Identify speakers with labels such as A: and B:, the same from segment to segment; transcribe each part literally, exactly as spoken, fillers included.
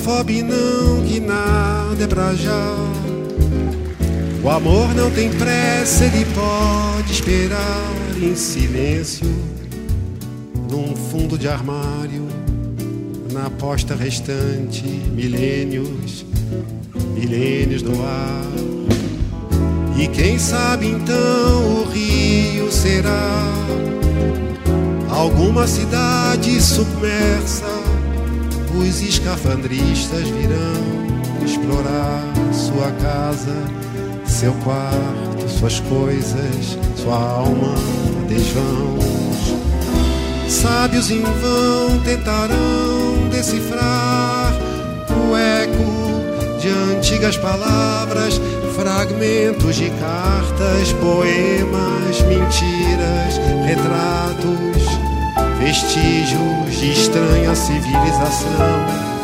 A: afobe não, que nada é pra já. O amor não tem pressa, ele pode esperar em silêncio, num fundo de armário, na aposta restante, milênios, milênios no ar. E quem sabe então o rio será alguma cidade submersa. Os escafandristas virão explorar sua casa, seu quarto, suas coisas, sua alma, desvãos. Sábios em vão tentarão decifrar o eco de antigas palavras, fragmentos de cartas, poemas, mentiras, retratos, vestígios de estranha civilização.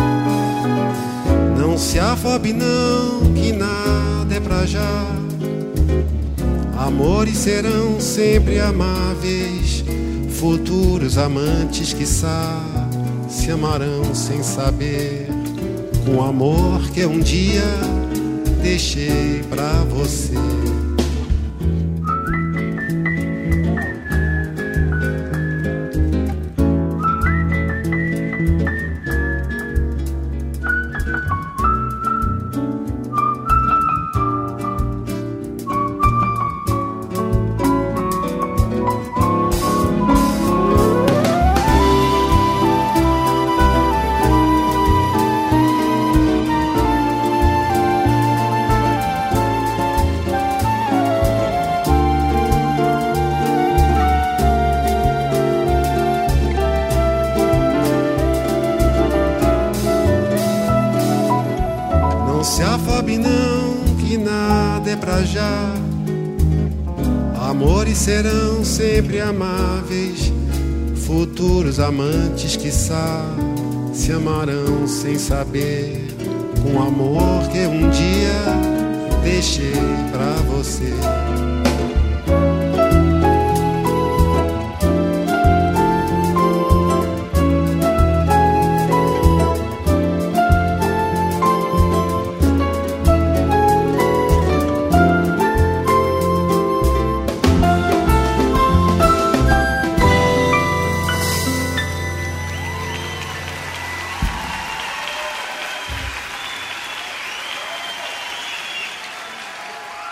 A: Não se afobe não, que nada é pra já. Amores serão sempre amáveis, futuros amantes, quiçá, se amarão sem saber, com amor que um dia deixei pra você. Se afobe não, que nada é pra já. Amores serão sempre amáveis, futuros amantes, quiçá, se amarão sem saber, com amor que um dia deixei pra você.